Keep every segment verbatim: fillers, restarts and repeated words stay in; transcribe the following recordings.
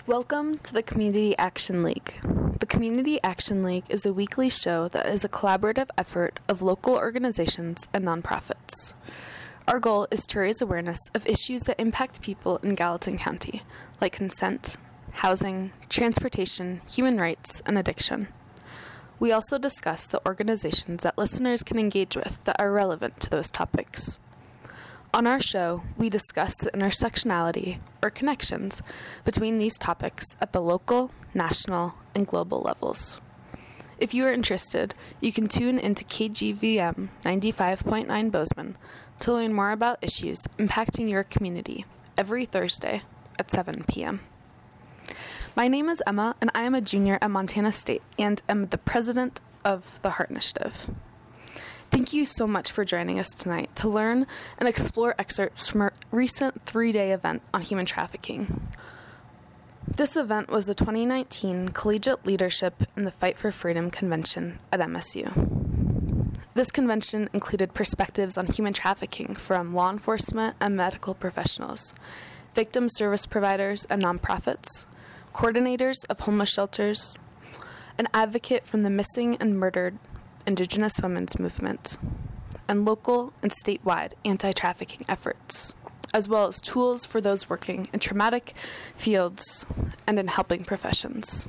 Welcome to the Community Action League. The Community Action League is a weekly show that is a collaborative effort of local organizations and nonprofits. Our goal is to raise awareness of issues that impact people in Gallatin County, like consent, housing, transportation, human rights, and addiction. We also discuss the organizations that listeners can engage with that are relevant to those topics. On our show, we discuss the intersectionality, or connections, between these topics at the local, national, and global levels. If you are interested, you can tune into K G V M ninety-five point nine Bozeman to learn more about issues impacting your community every Thursday at seven p.m. My name is Emma, and I am a junior at Montana State and am the president of the Heart Initiative. Thank you so much for joining us tonight to learn and explore excerpts from our recent three-day event on human trafficking. This event was the twenty nineteen Collegiate Leadership in the Fight for Freedom Convention at M S U. This convention included perspectives on human trafficking from law enforcement and medical professionals, victim service providers and nonprofits, coordinators of homeless shelters, an advocate from the missing and murdered Indigenous women's movement, and local and statewide anti-trafficking efforts, as well as tools for those working in traumatic fields and in helping professions.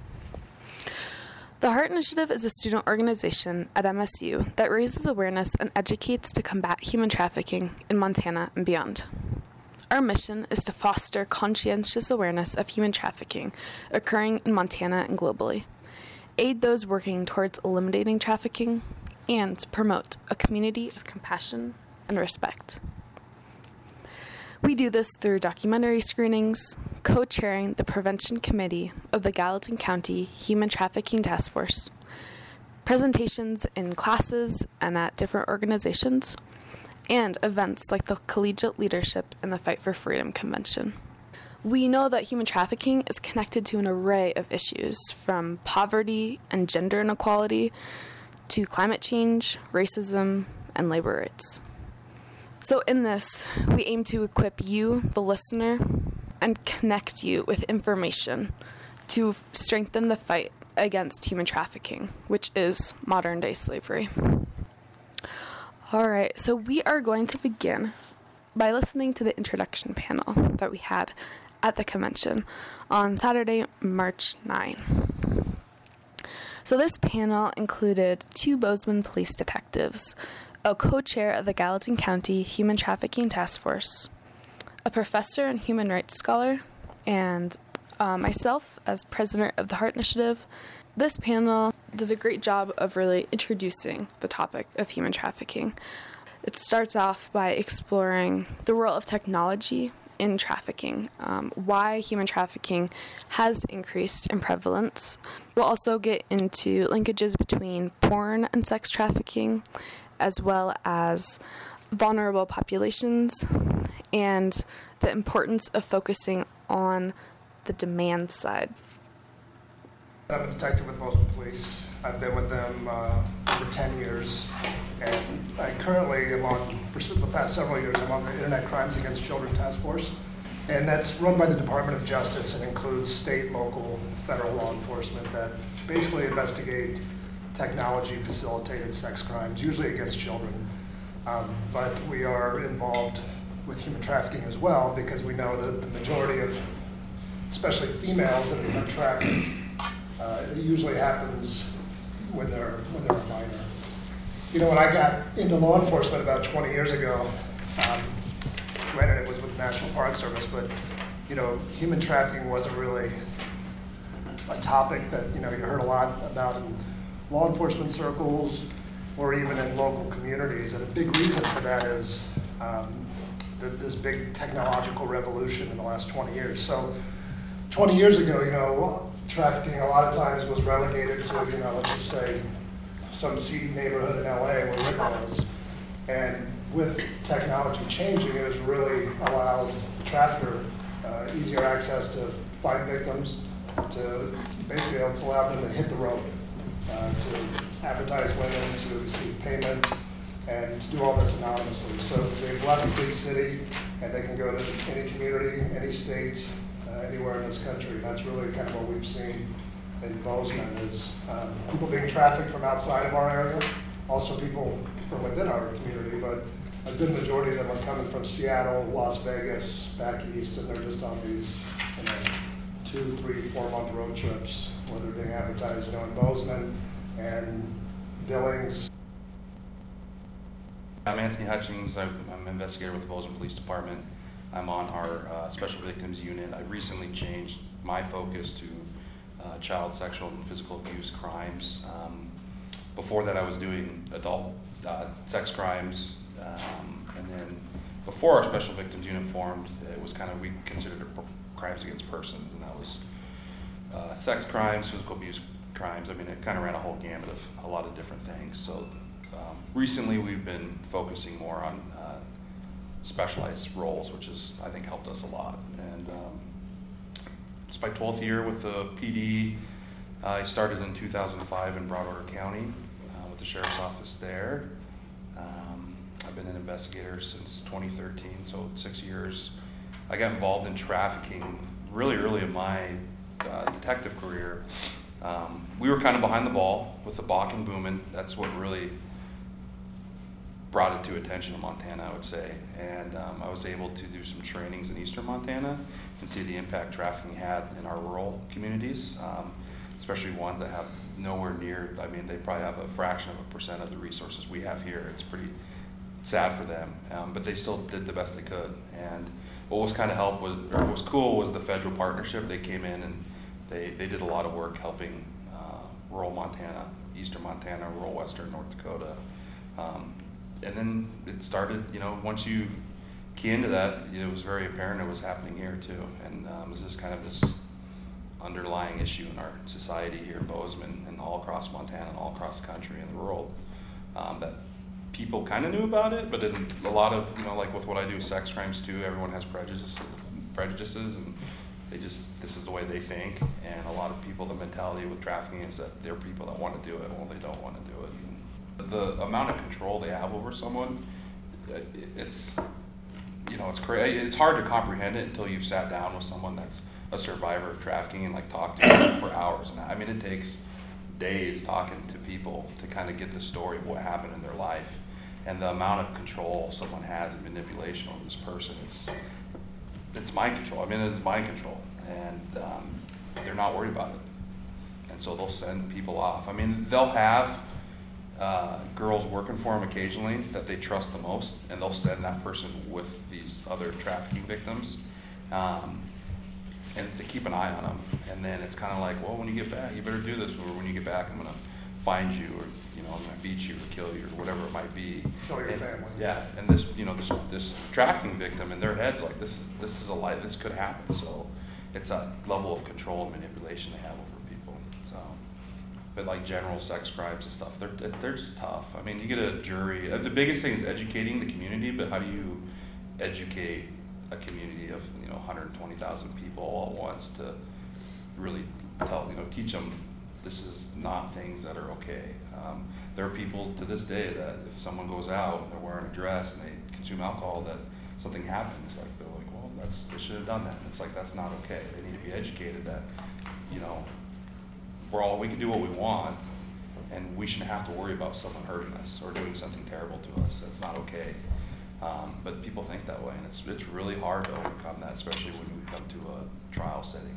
The Heart Initiative is a student organization at M S U that raises awareness and educates to combat human trafficking in Montana and beyond. Our mission is to foster conscientious awareness of human trafficking occurring in Montana and globally, aid those working towards eliminating trafficking, and promote a community of compassion and respect. We do this through documentary screenings, co-chairing the Prevention Committee of the Gallatin County Human Trafficking Task Force, presentations in classes and at different organizations, and events like the Collegiate Leadership in the Fight for Freedom Convention. We know that human trafficking is connected to an array of issues, from poverty and gender inequality to climate change, racism, and labor rights. So in this, we aim to equip you, the listener, and connect you with information to strengthen the fight against human trafficking, which is modern-day slavery. All right, so we are going to begin by listening to the introduction panel that we had at the convention on Saturday, March ninth. So this panel included two Bozeman police detectives, a co-chair of the Gallatin County Human Trafficking Task Force, a professor and human rights scholar, and uh, myself as president of the Heart Initiative. This panel does a great job of really introducing the topic of human trafficking. It starts off by exploring the role of technology in trafficking, um, why human trafficking has increased in prevalence. We'll also get into linkages between porn and sex trafficking, as well as vulnerable populations, and the importance of focusing on the demand side. I'm a detective with Bozeman Police. I've been with them uh, over ten years, and I currently am on, for the past several years, I'm on the Internet Crimes Against Children Task Force, and that's run by the Department of Justice and includes state, local, federal law enforcement that basically investigate technology-facilitated sex crimes, usually against children. Um, but we are involved with human trafficking as well, because we know that the majority of, especially females that become trafficked, uh, it usually happens when they're when they're a minor. You know, when I got into law enforcement about twenty years ago, um, granted it was with the National Park Service, but you know, human trafficking wasn't really a topic that you know you heard a lot about in law enforcement circles or even in local communities. And a big reason for that is um, the, this big technological revolution in the last twenty years. So twenty years ago, you know, trafficking a lot of times was relegated to, you know, let's just say some seedy neighborhood in L A where Rick was. And with technology changing, it has really allowed the trafficker uh, easier access to find victims, to basically it's allowed them to hit the road, uh, to advertise women, to receive payment, and to do all this anonymously. So they've left a big city, and they can go to any community, any state, uh, uh, anywhere in this country. And that's really kind of what we've seen in Bozeman is um, people being trafficked from outside of our area, also people from within our community, but a good majority of them are coming from Seattle, Las Vegas, back east, and they're just on these you know, two, three, four month road trips where they're being advertised, you know, in Bozeman and Billings. I'm Anthony Hutchings. I'm an investigator with the Bozeman Police Department. I'm on our uh, Special Victims Unit. I recently changed my focus to uh, child sexual and physical abuse crimes. Um, before that, I was doing adult uh, sex crimes, um, and then before our Special Victims Unit formed, it was kind of, we considered it crimes against persons, and that was uh, sex crimes, physical abuse crimes. I mean, it kind of ran a whole gamut of a lot of different things. So um, recently, we've been focusing more on uh, specialized roles, which has, I think, helped us a lot. And um, it's my twelfth year with the P D. Uh, I started in two thousand five in Broadwater County uh, with the Sheriff's Office there. Um, I've been an investigator since twenty thirteen, so six years. I got involved in trafficking really early in my uh, detective career. Um, we were kind of behind the ball with the Bach and Boomin. That's what really brought it to attention in Montana, I would say. And um, I was able to do some trainings in eastern Montana and see the impact trafficking had in our rural communities, um, especially ones that have nowhere near, I mean, they probably have a fraction of a percent of the resources we have here. It's pretty sad for them, um, but they still did the best they could. And what was kind of help was, or what was cool was the federal partnership. They came in and they, they did a lot of work helping uh, rural Montana, eastern Montana, rural western North Dakota. Um, and then it started, you know, once you key into that, it was very apparent it was happening here too. And um, it was just kind of this underlying issue in our society here in Bozeman and all across Montana and all across the country and the world, um, that people kind of knew about it, but in a lot of, you know, like with what I do, sex crimes too, everyone has prejudices, prejudices and they just, this is the way they think. And a lot of people, the mentality with trafficking is that they're people that want to do it, well, they don't want to do it. And the amount of control they have over someone, it's, you know, it's crazy. It's hard to comprehend it until you've sat down with someone that's a survivor of trafficking and like talked to them for hours. And I mean, it takes days talking to people to kind of get the story of what happened in their life. And the amount of control someone has and manipulation over this person, it's, it's mind control. I mean, it's mind control. And um, they're not worried about it. And so they'll send people off. I mean, they'll have uh, girls working for them occasionally that they trust the most, and they'll send that person with these other trafficking victims. Um, and to keep an eye on them. And then it's kind of like, well, when you get back, you better do this, or when you get back, I'm gonna find you, or, you know, I'm gonna beat you or kill you, or whatever it might be. Kill your and, family. Yeah, and this, you know, this this trafficking victim in their heads, like, this is this is a lie, this could happen. So it's a level of control and manipulation they have over people. So, but like general sex crimes and stuff, they're they're just tough. I mean, you get a jury. The biggest thing is educating the community, but how do you educate a community of, you know, one hundred twenty thousand people all at once to really tell, you know, teach them this is not things that are okay. Um, there are people to this day that if someone goes out and they're wearing a dress and they consume alcohol, that something happens, like they're like, well, that's, they should have done that. And it's like, that's not okay. They need to be educated that, you know, we're all, we can do what we want, and we shouldn't have to worry about someone hurting us or doing something terrible to us. That's not okay. Um, but people think that way, and it's it's really hard to overcome that, especially when we come to a trial setting.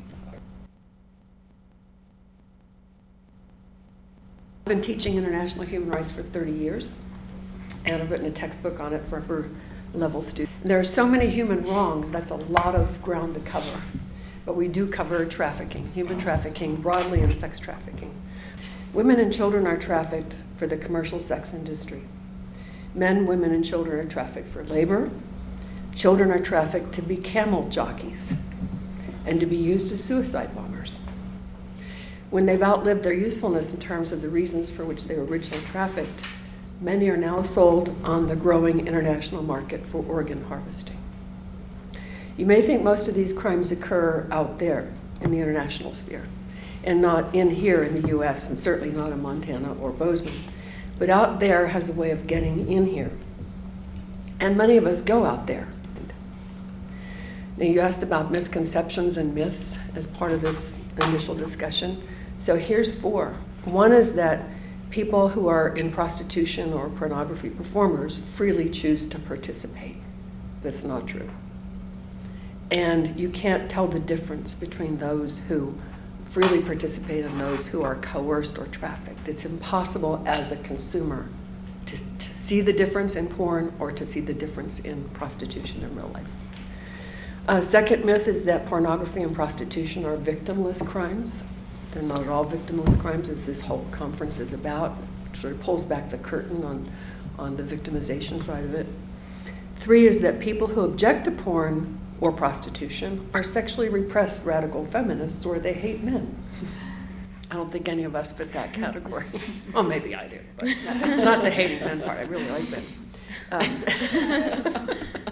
I've been teaching international human rights for thirty years, and I've written a textbook on it for upper level students. There are so many human wrongs, that's a lot of ground to cover. But we do cover trafficking, human trafficking broadly, and sex trafficking. Women and children are trafficked for the commercial sex industry. Men, women, and children are trafficked for labor. Children are trafficked to be camel jockeys and to be used as suicide bombers. When they've outlived their usefulness in terms of the reasons for which they were originally trafficked, many are now sold on the growing international market for organ harvesting. You may think most of these crimes occur out there in the international sphere and not in here in the U S, and certainly not in Montana or Bozeman. But out there has a way of getting in here. And many of us go out there. Now, you asked about misconceptions and myths as part of this initial discussion. So here's four. One is that people who are in prostitution or pornography performers freely choose to participate. That's not true. And you can't tell the difference between those who freely participate and those who are coerced or trafficked. It's impossible as a consumer to, to see the difference in porn or to see the difference in prostitution in real life. A second myth is that pornography and prostitution are victimless crimes. They're not at all victimless crimes, as this whole conference is about. It sort of pulls back the curtain on, on the victimization side of it. Three is that people who object to porn or prostitution are sexually repressed radical feminists, or they hate men. I don't think any of us fit that category. Well, maybe I do, but not the hating men part. I really like men. Um,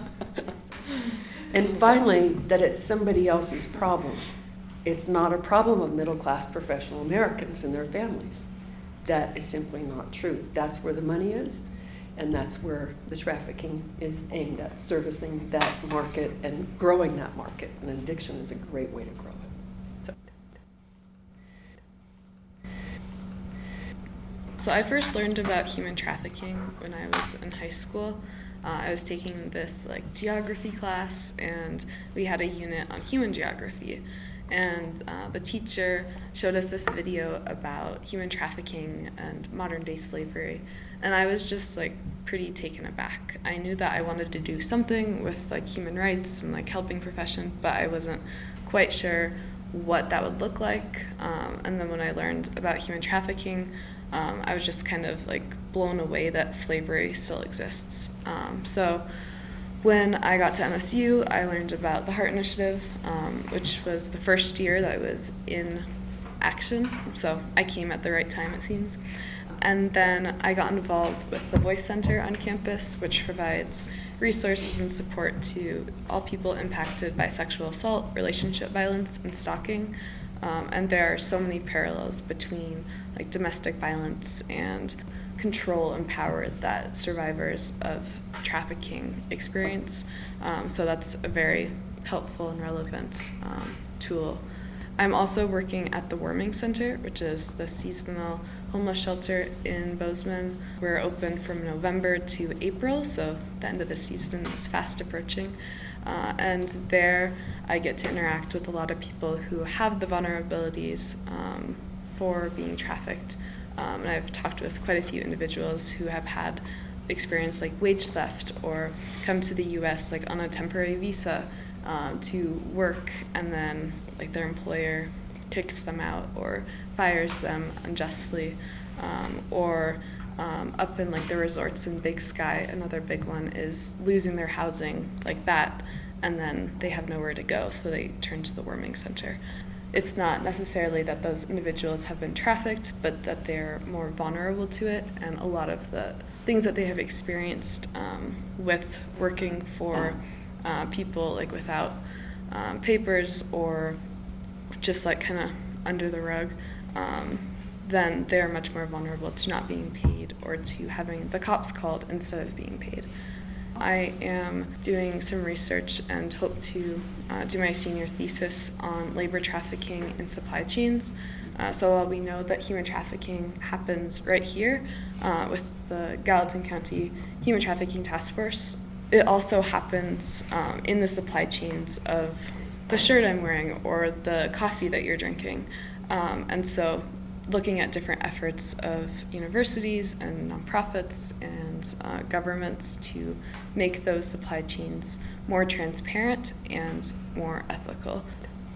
and finally, that it's somebody else's problem. It's not a problem of middle-class professional Americans and their families. That is simply not true. That's where the money is, and that's where the trafficking is aimed at, servicing that market and growing that market. And addiction is a great way to grow it. So, so I first learned about human trafficking when I was in high school. Uh, I was taking this like geography class, and we had a unit on human geography. And uh, the teacher showed us this video about human trafficking and modern-day slavery. And I was just like pretty taken aback. I knew that I wanted to do something with like human rights and like helping profession, but I wasn't quite sure what that would look like. Um, and then when I learned about human trafficking, um, I was just kind of like blown away that slavery still exists. Um, so when I got to M S U, I learned about the HEART Initiative, um, which was the first year that I was in action. So I came at the right time, it seems. And then I got involved with the Voice Center on campus, which provides resources and support to all people impacted by sexual assault, relationship violence, and stalking. Um, and there are so many parallels between like domestic violence and control and power that survivors of trafficking experience. Um, so that's a very helpful and relevant um, tool. I'm also working at the Warming Center, which is the seasonal homeless shelter in Bozeman. We're open from November to April, so the end of the season is fast approaching. Uh, and there I get to interact with a lot of people who have the vulnerabilities um, for being trafficked. Um, and I've talked with quite a few individuals who have had experience like wage theft or come to the U S like on a temporary visa um, to work, and then like their employer kicks them out or fires them unjustly, um, or um, up in like the resorts in Big Sky, another big one is losing their housing like that, and then they have nowhere to go, so they turn to the Warming Center. It's not necessarily that those individuals have been trafficked, but that they're more vulnerable to it, and a lot of the things that they have experienced um, with working for uh, people like without um, papers or just like kind of under the rug, um, then they're much more vulnerable to not being paid or to having the cops called instead of being paid. I am doing some research and hope to uh, do my senior thesis on labor trafficking in supply chains. Uh, so while we know that human trafficking happens right here uh, with the Gallatin County Human Trafficking Task Force, it also happens um, in the supply chains of the shirt I'm wearing or the coffee that you're drinking. Um, and so looking at different efforts of universities and nonprofits and uh, governments to make those supply chains more transparent and more ethical.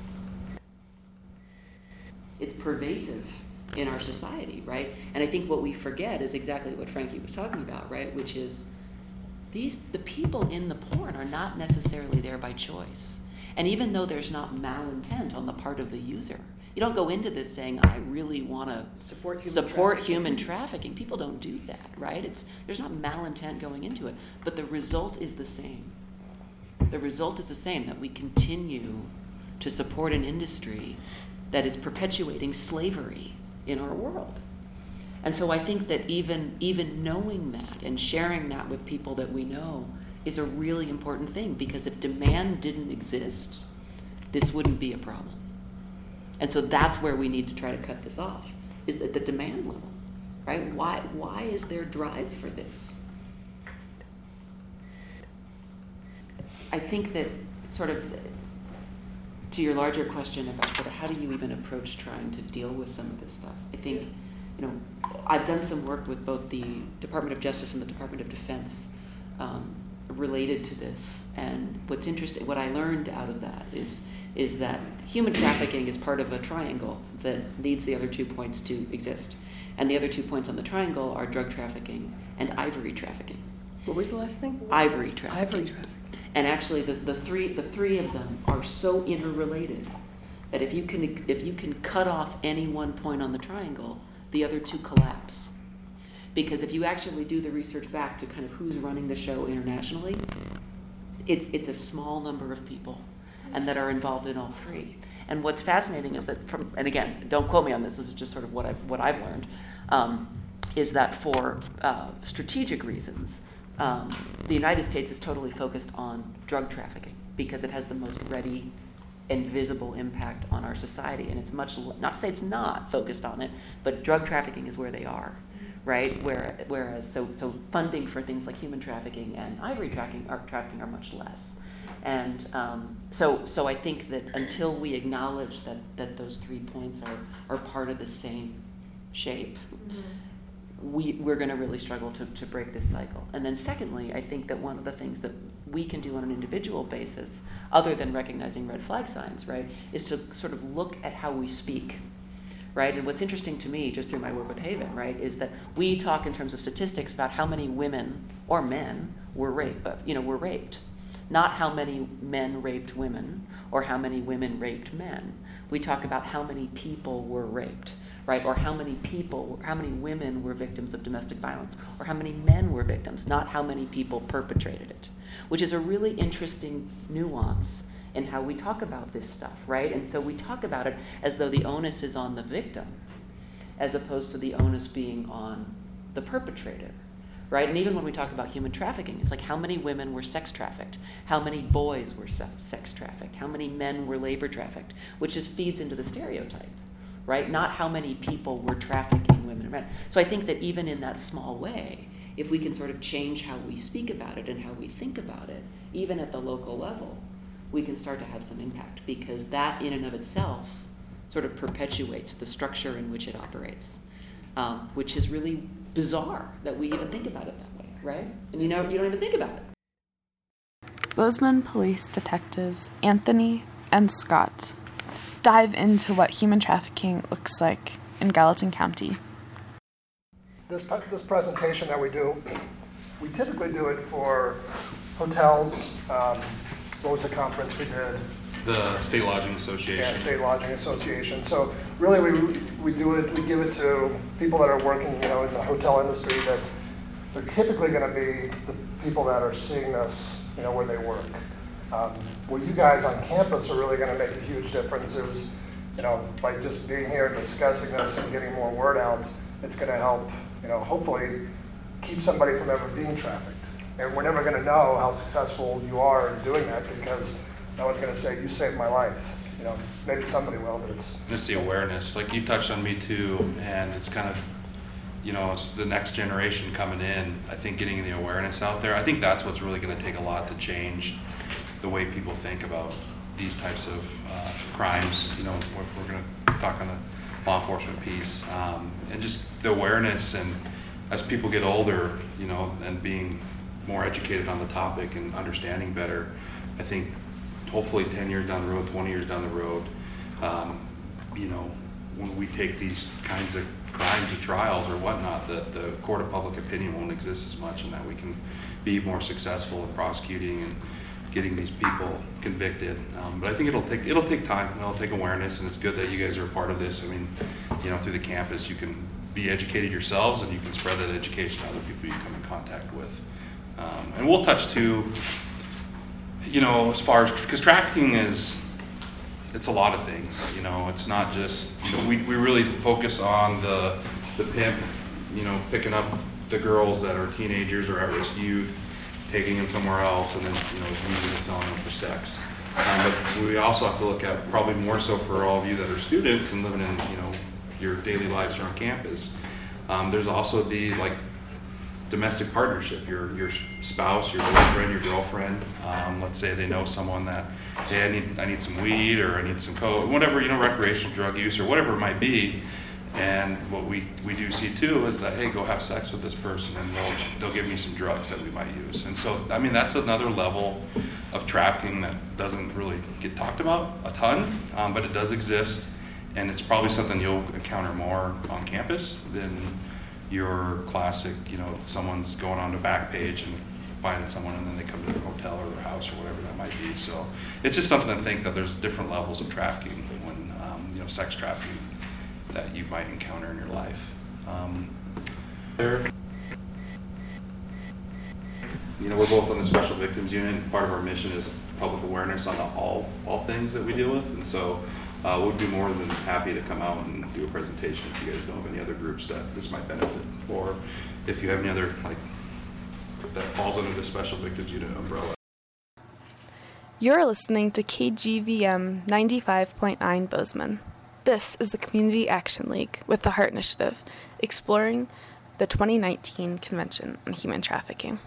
It's pervasive in our society, right? And I think what we forget is exactly what Frankie was talking about, right? Which is these the people in the porn are not necessarily there by choice. And even though there's not malintent on the part of the user, you don't go into this saying, I really want to support human support trafficking. human trafficking. People don't do that, right? It's there's not malintent going into it, but the result is the same. The result is the same, that we continue to support an industry that is perpetuating slavery in our world. And so I think that even even knowing that and sharing that with people that we know is a really important thing, because if demand didn't exist, this wouldn't be a problem. And so that's where we need to try to cut this off, is at the demand level, right? Why, why is there drive for this? I think that sort of, to your larger question about sort of how do you even approach trying to deal with some of this stuff, I think, you know, I've done some work with both the Department of Justice and the Department of Defense um, related to this. And what's interesting, what I learned out of that is, is that human trafficking is part of a triangle that needs the other two points to exist. And the other two points on the triangle are drug trafficking and ivory trafficking. What was the last thing? Ivory trafficking. Ivory trafficking. And actually, the, the three the three of them are so interrelated that if you can if you can cut off any one point on the triangle, the other two collapse. Because if you actually do the research back to kind of who's running the show internationally, it's it's a small number of people, and that are involved in all three. And what's fascinating is that, from, and again, don't quote me on this. This is just sort of what I've what I've learned, um, is that for uh, strategic reasons, um, the United States is totally focused on drug trafficking because it has the most ready and visible impact on our society. And it's much, not to say it's not focused on it, but drug trafficking is where they are, right? Where, whereas, so, so funding for things like human trafficking and ivory trafficking are, trafficking are much less. And um, so, so I think that until we acknowledge that, that those three points are, are part of the same shape, mm-hmm. we, we're going to really struggle to, to break this cycle. And then secondly, I think that one of the things that we can do on an individual basis, other than recognizing red flag signs, right, is to sort of look at how we speak, right? And what's interesting to me, just through my work with Haven, right, is that we talk in terms of statistics about how many women or men were raped, you know, were raped. Not how many men raped women or how many women raped men. We talk about how many people were raped, right? Or how many people, how many women were victims of domestic violence, or how many men were victims, not how many people perpetrated it, which is a really interesting nuance in how we talk about this stuff, right? And so we talk about it as though the onus is on the victim, as opposed to the onus being on the perpetrator. Right? And even when we talk about human trafficking, it's like how many women were sex trafficked, how many boys were se- sex trafficked, how many men were labor trafficked, which just feeds into the stereotype, right? Not how many people were trafficking women and men. So I think that even in that small way, if we can sort of change how we speak about it and how we think about it, even at the local level, we can start to have some impact, because that in and of itself sort of perpetuates the structure in which it operates, um, which is really bizarre that we even think about it that way, right? And you know, you don't even think about it. Bozeman police detectives Anthony and Scott dive into what human trafficking looks like in Gallatin County. This this presentation that we do, we typically do it for hotels. Um, what was the conference we did? The State Lodging Association. Yeah, State Lodging Association. So really, we we do it. We give it to people that are working, you know, in the hotel industry. That they're typically going to be the people that are seeing this, you know, where they work. Um, well, you guys on campus are really going to make a huge difference. Is, you know, by just being here and discussing this and getting more word out, it's going to help, you know, hopefully keep somebody from ever being trafficked. And we're never going to know how successful you are in doing that, because no one's going to say, you saved my life. You know, maybe somebody will, but it's... And it's the awareness. Like you touched on me too, and it's kind of, you know, it's the next generation coming in. I think getting the awareness out there, I think that's what's really going to take a lot to change the way people think about these types of uh, crimes, you know, if we're going to talk on the law enforcement piece. Um, and just the awareness, and as people get older, you know, and being more educated on the topic and understanding better, I think hopefully ten years down the road, twenty years down the road, um, you know, when we take these kinds of crimes to trials or whatnot, that the court of public opinion won't exist as much, and that we can be more successful in prosecuting and getting these people convicted. Um, but I think it'll take it'll take time, and it'll take awareness, and it's good that you guys are a part of this. I mean, you know, through the campus, you can be educated yourselves, and you can spread that education to other people you come in contact with. Um, and we'll touch too, you know, as far as, because trafficking is, it's a lot of things, you know, it's not just, you know, we, we really focus on the, the pimp, you know, picking up the girls that are teenagers or at-risk youth, taking them somewhere else, and then, you know, using and selling them for sex. Um, but we also have to look at, probably more so for all of you that are students and living in, you know, your daily lives here on campus, um, there's also the, like, domestic partnership, your your spouse, your boyfriend, your girlfriend. Um, let's say they know someone that, hey, I need I need some weed, or I need some coke, whatever, you know, recreational drug use or whatever it might be. And what we, we do see too is that, hey, go have sex with this person, and they'll they'll give me some drugs that we might use. And so, I mean, that's another level of trafficking that doesn't really get talked about a ton, um, but it does exist, and it's probably something you'll encounter more on campus than your classic, you know, someone's going on to Backpage and finding someone, and then they come to their hotel or their house or whatever that might be. So it's just something to think that there's different levels of trafficking when, um, you know, sex trafficking that you might encounter in your life. Um, there, you know, we're both on the Special Victims Unit. Part of our mission is public awareness on all all things that we deal with, and so uh, we'd be more than happy to come out and do a presentation if you guys know of any other groups that this might benefit, or if you have any other, like, that falls under the Special Victims Unit umbrella. You're listening to K G V M ninety-five point nine Bozeman. This is the Community Action League with the Heart Initiative, exploring the twenty nineteen Convention on Human Trafficking.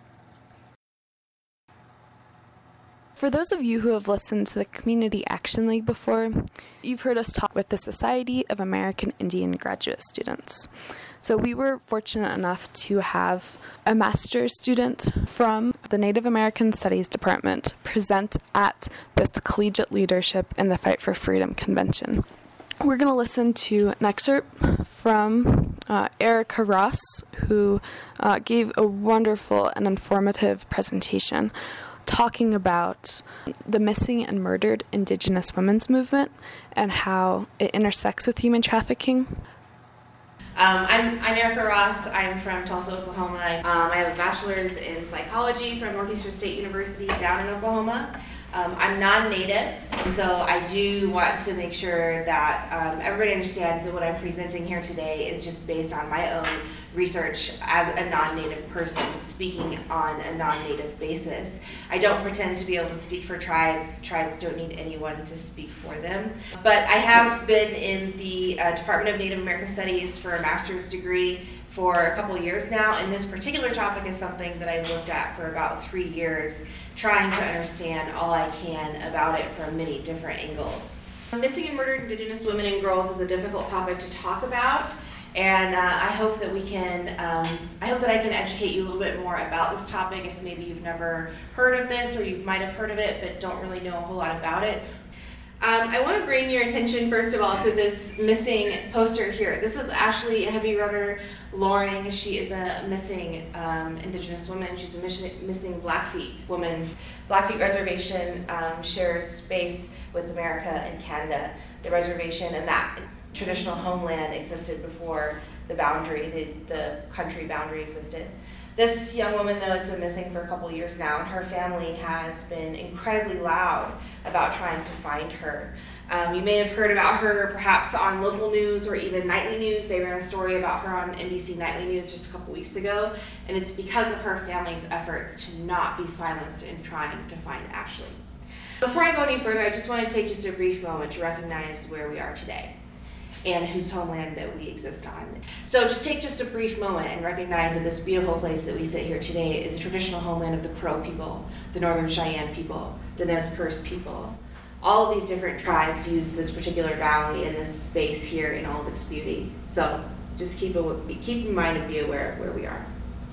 For those of you who have listened to the Community Action League before, you've heard us talk with the Society of American Indian Graduate Students. So we were fortunate enough to have a master's student from the Native American Studies Department present at this Collegiate Leadership in the Fight for Freedom Convention. We're going to listen to an excerpt from uh, Erica Ross, who uh, gave a wonderful and informative presentation talking about the missing and murdered Indigenous women's movement and how it intersects with human trafficking. Um, I'm, I'm Erica Ross. I'm from Tulsa, Oklahoma. Um, I have a bachelor's in psychology from Northeastern State University down in Oklahoma. Um, I'm non-native, so I do want to make sure that um, everybody understands that what I'm presenting here today is just based on my own research as a non-native person speaking on a non-native basis. I don't pretend to be able to speak for tribes. Tribes don't need anyone to speak for them. But I have been in the uh, Department of Native American Studies for a master's degree for a couple of years now, and this particular topic is something that I've looked at for about three years, trying to understand all I can about it from many different angles. Missing and murdered Indigenous women and girls is a difficult topic to talk about, and uh, I hope that we can, um, I hope that I can educate you a little bit more about this topic if maybe you've never heard of this, or you might have heard of it but don't really know a whole lot about it. Um, I want to bring your attention, first of all, to this missing poster here. This is Ashley Heavy Runner Loring. She is a missing um, Indigenous woman. She's a missing Blackfeet woman. Blackfeet Reservation um, shares space with America and Canada. The reservation and that traditional homeland existed before the boundary, the, the country boundary existed. This young woman, though, has been missing for a couple years now, and her family has been incredibly loud about trying to find her. Um, you may have heard about her perhaps on local news or even nightly news. They ran a story about her on N B C Nightly News just a couple weeks ago, and it's because of her family's efforts to not be silenced in trying to find Ashley. Before I go any further, I just want to take just a brief moment to recognize where we are today and whose homeland that we exist on. So just take just a brief moment and recognize that this beautiful place that we sit here today is a traditional homeland of the Crow people, the Northern Cheyenne people, the Nez Perce people. All of these different tribes use this particular valley and this space here in all of its beauty. So just keep, a, keep in mind and be aware of where we are.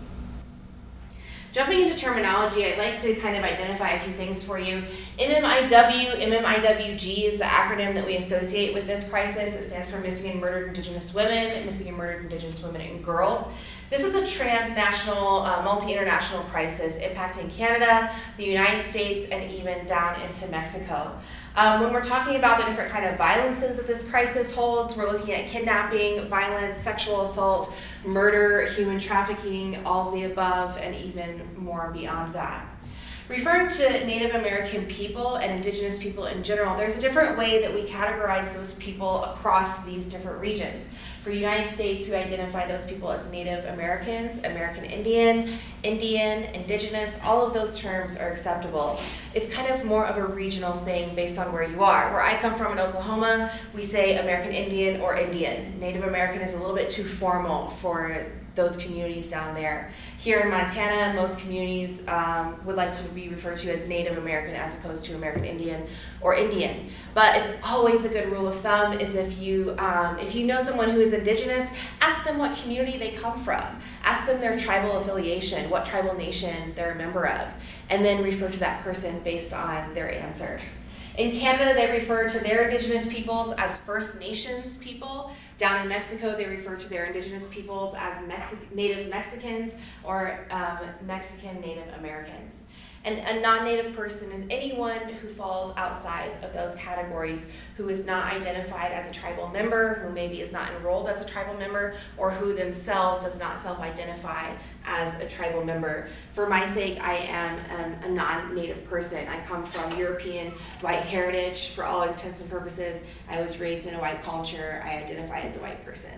Jumping into terminology, I'd like to kind of identify a few things for you. M M I W, M M I W G is the acronym that we associate with this crisis. It stands for Missing and Murdered Indigenous Women, Missing and Murdered Indigenous Women and Girls. This is a transnational, uh, multi-international crisis impacting Canada, the United States, and even down into Mexico. Um, when we're talking about the different kind of violences that this crisis holds, we're looking at kidnapping, violence, sexual assault, murder, human trafficking, all of the above, and even more beyond that. Referring to Native American people and Indigenous people in general, there's a different way that we categorize those people across these different regions. For the United States, we identify those people as Native Americans, American Indian, Indian, Indigenous, all of those terms are acceptable. It's kind of more of a regional thing based on where you are. Where I come from in Oklahoma, we say American Indian or Indian. Native American is a little bit too formal for those communities down there. Here in Montana, most communities um, would like to be referred to as Native American as opposed to American Indian or Indian. But it's always a good rule of thumb is if you, um, if you know someone who is Indigenous, ask them what community they come from. Ask them their tribal affiliation, what tribal nation they're a member of, and then refer to that person based on their answer. In Canada, they refer to their Indigenous peoples as First Nations people. Down in Mexico, they refer to their Indigenous peoples as Mexi- Native Mexicans or um, Mexican Native Americans. And a non-Native person is anyone who falls outside of those categories, who is not identified as a tribal member, who maybe is not enrolled as a tribal member, or who themselves does not self-identify as a tribal member. For my sake, I am um, a non-Native person. I come from European white heritage. For all intents and purposes, I was raised in a white culture. I identify as a white person.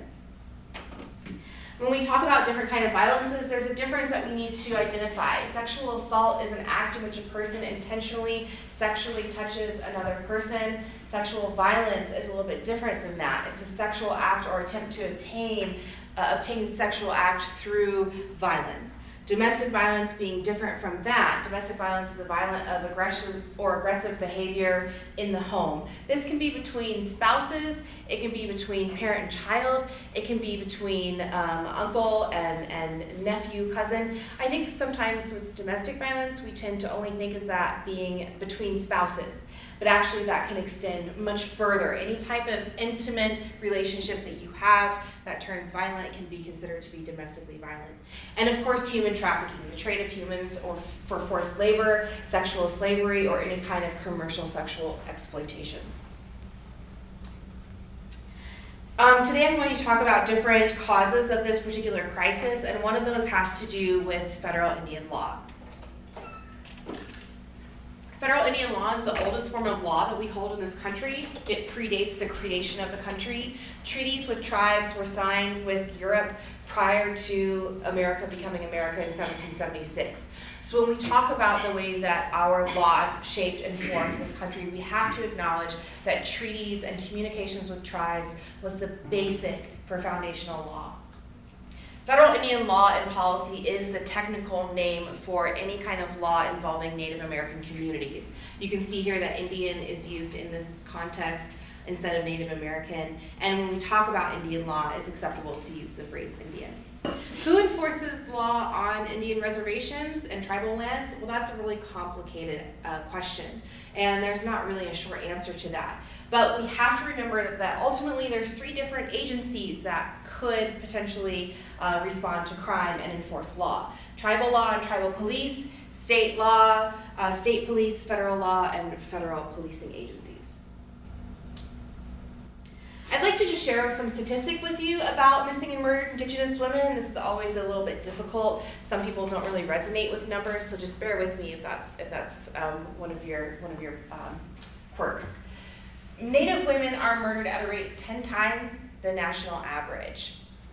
When we talk about different kind of violences, there's a difference that we need to identify. Sexual assault is an act in which a person intentionally sexually touches another person. Sexual violence is a little bit different than that. It's a sexual act or attempt to obtain, uh, obtain sexual act through violence. Domestic violence being different from that. Domestic violence is a violent of aggression or aggressive behavior in the home. This can be between spouses, it can be between parent and child, it can be between um, uncle and, and nephew, cousin. I think sometimes with domestic violence, we tend to only think of that being between spouses. But actually that can extend much further. Any type of intimate relationship that you have that turns violent can be considered to be domestically violent. And of course, human trafficking, the trade of humans or for forced labor, sexual slavery, or any kind of commercial sexual exploitation. Um, today I'm going to talk about different causes of this particular crisis, and one of those has to do with federal Indian law. Federal Indian law is the oldest form of law that we hold in this country. It predates the creation of the country. Treaties with tribes were signed with Europe prior to America becoming America in seventeen seventy-six. So when we talk about the way that our laws shaped and formed this country, we have to acknowledge that treaties and communications with tribes was the basic for foundational law. Federal Indian law and policy is the technical name for any kind of law involving Native American communities. You can see here that Indian is used in this context instead of Native American. And when we talk about Indian law, it's acceptable to use the phrase Indian. Who enforces law on Indian reservations and tribal lands? Well, that's a really complicated uh, question, and there's not really a short answer to that. But we have to remember that, that ultimately there's three different agencies that could potentially uh, respond to crime and enforce law. Tribal law and tribal police, state law, uh, state police, federal law, and federal policing agencies. I'd like to just share some statistic with you about missing and murdered Indigenous women. This is always a little bit difficult. Some people don't really resonate with numbers, so just bear with me if that's if that's um, one of your one of your um, quirks. Native women are murdered at a rate ten times the national average.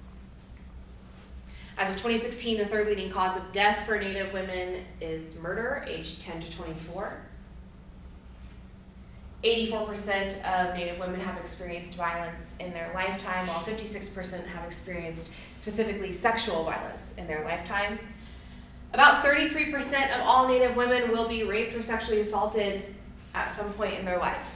As of twenty sixteen, the third leading cause of death for Native women is murder, aged ten to twenty-four. eighty-four percent of Native women have experienced violence in their lifetime, while fifty-six percent have experienced specifically sexual violence in their lifetime. About thirty-three percent of all Native women will be raped or sexually assaulted at some point in their life.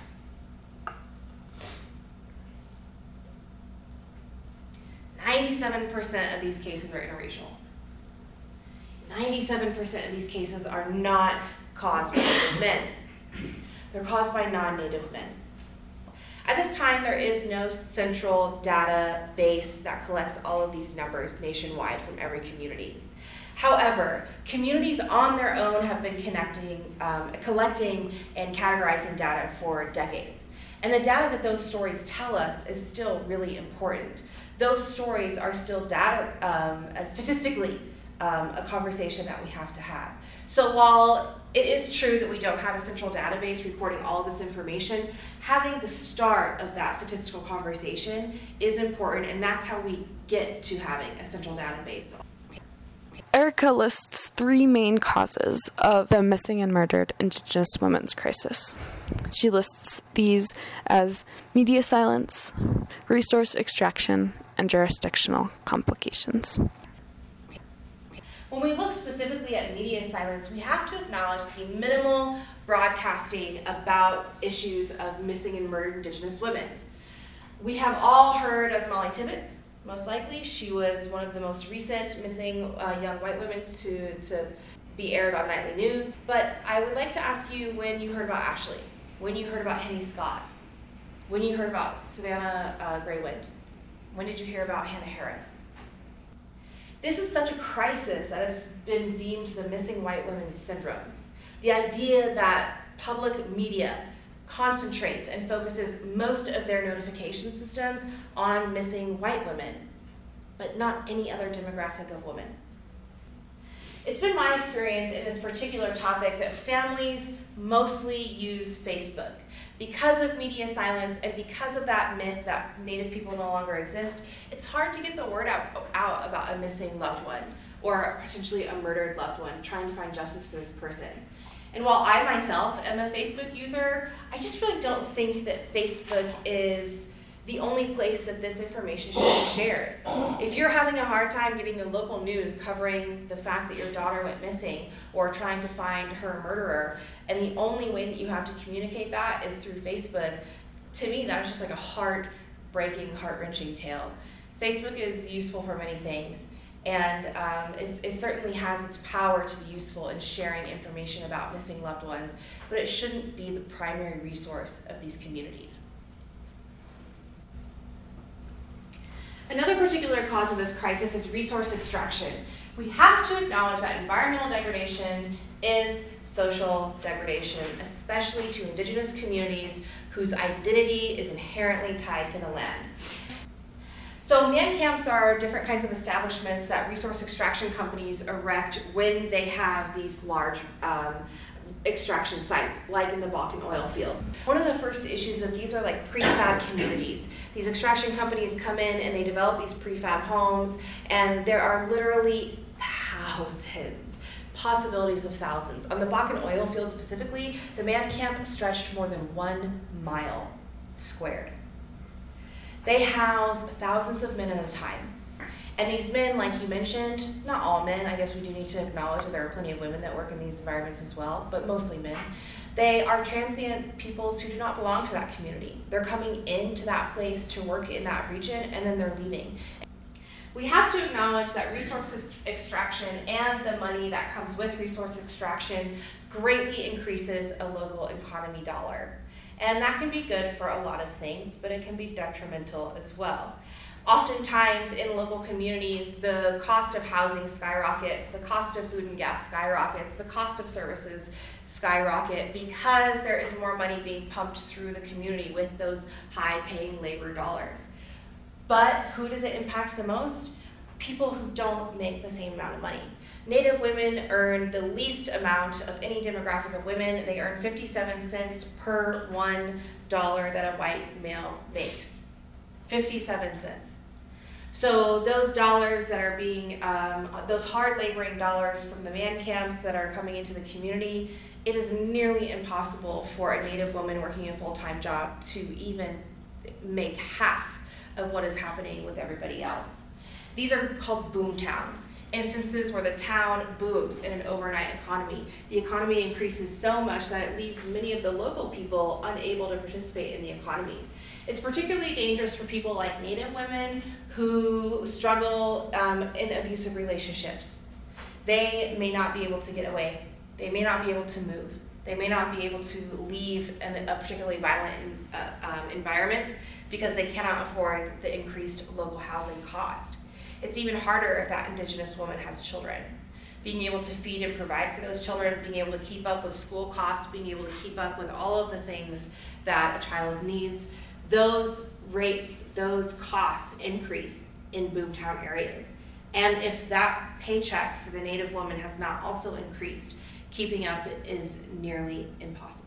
ninety-seven percent of these cases are interracial. ninety-seven percent of these cases are not caused by Native men. They're caused by non-Native men. At this time, there is no central database that collects all of these numbers nationwide from every community. However, communities on their own have been connecting, um, collecting and categorizing data for decades. And the data that those stories tell us is still really important. Those stories are still data, um, statistically um, a conversation that we have to have. So while it is true that we don't have a central database recording all this information, having the start of that statistical conversation is important, and that's how we get to having a central database. Erica lists three main causes of the missing and murdered Indigenous women's crisis. She lists these as media silence, resource extraction, and jurisdictional complications. When we look specifically at media silence, we have to acknowledge the minimal broadcasting about issues of missing and murdered Indigenous women. We have all heard of Molly Tibbetts, most likely. She was one of the most recent missing uh, young white women to, to be aired on nightly news. But I would like to ask you when you heard about Ashley, when you heard about Henny Scott, when you heard about Savannah uh, Graywind, when did you hear about Hannah Harris? This is such a crisis that it's been deemed the missing white women's syndrome. The idea that public media concentrates and focuses most of their notification systems on missing white women, but not any other demographic of women. It's been my experience in this particular topic that families mostly use Facebook. Because of media silence and because of that myth that Native people no longer exist, it's hard to get the word out, out about a missing loved one or potentially a murdered loved one, trying to find justice for this person. And while I myself am a Facebook user, I just really don't think that Facebook is the only place that this information should be shared. If you're having a hard time getting the local news covering the fact that your daughter went missing or trying to find her murderer, and the only way that you have to communicate that is through Facebook, to me that is just like a heart-breaking, heart-wrenching tale. Facebook is useful for many things, and um, it's, it certainly has its power to be useful in sharing information about missing loved ones, but it shouldn't be the primary resource of these communities. Another particular cause of this crisis is resource extraction. We have to acknowledge that environmental degradation is social degradation, especially to Indigenous communities whose identity is inherently tied to the land. So man camps are different kinds of establishments that resource extraction companies erect when they have these large um, extraction sites, like in the Bakken oil field. One of the first issues of these are like prefab communities. These extraction companies come in and they develop these prefab homes, and there are literally thousands, possibilities of thousands. On the Bakken oil field specifically, the man camp stretched more than one mile squared. They house thousands of men at a time. And these men, like you mentioned, not all men, I guess we do need to acknowledge that there are plenty of women that work in these environments as well, but mostly men. They are transient peoples who do not belong to that community. They're coming into that place to work in that region, and then they're leaving. We have to acknowledge that resource extraction and the money that comes with resource extraction greatly increases a local economy dollar. And that can be good for a lot of things, but it can be detrimental as well. Oftentimes in local communities, the cost of housing skyrockets, the cost of food and gas skyrockets, the cost of services skyrocket because there is more money being pumped through the community with those high-paying labor dollars. But who does it impact the most? People who don't make the same amount of money. Native women earn the least amount of any demographic of women. They earn fifty-seven cents per one dollar that a white male makes. fifty-seven cents. So those dollars that are being, um, those hard laboring dollars from the man camps that are coming into the community, it is nearly impossible for a Native woman working a full-time job to even make half of what is happening with everybody else. These are called boom towns, instances where the town booms in an overnight economy. The economy increases so much that it leaves many of the local people unable to participate in the economy. It's particularly dangerous for people like Native women who struggle um, in abusive relationships. They may not be able to get away. They may not be able to move. They may not be able to leave an, a particularly violent uh, um, environment because they cannot afford the increased local housing cost. It's even harder if that Indigenous woman has children. Being able to feed and provide for those children, being able to keep up with school costs, being able to keep up with all of the things that a child needs, those rates, those costs increase in boomtown areas. And if that paycheck for the Native woman has not also increased, keeping up is nearly impossible.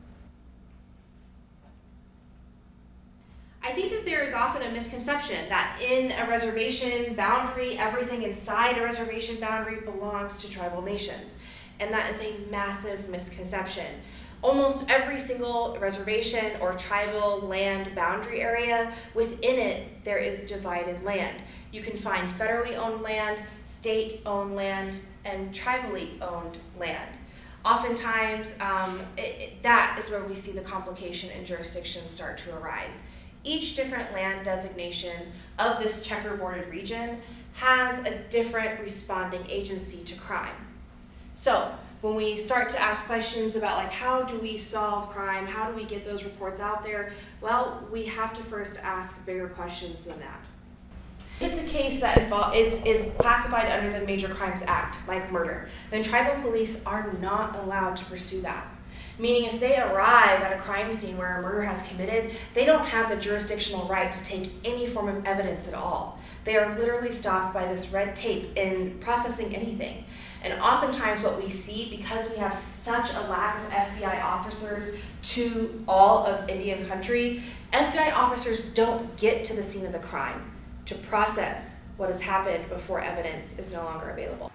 I think that there is often a misconception that in a reservation boundary, everything inside a reservation boundary belongs to tribal nations. And that is a massive misconception. Almost every single reservation or tribal land boundary area, within it, there is divided land. You can find federally owned land, state-owned land, and tribally owned land. Oftentimes, um, it, it, that is where we see the complication and jurisdiction start to arise. Each different land designation of this checkerboarded region has a different responding agency to crime. So when we start to ask questions about like how do we solve crime, how do we get those reports out there, well, we have to first ask bigger questions than that. If it's a case that involve, is, is classified under the Major Crimes Act, like murder, then tribal police are not allowed to pursue that. Meaning if they arrive at a crime scene where a murder has committed, they don't have the jurisdictional right to take any form of evidence at all. They are literally stopped by this red tape in processing anything. And oftentimes what we see, because we have such a lack of F B I officers to all of Indian country, F B I officers don't get to the scene of the crime to process what has happened before evidence is no longer available.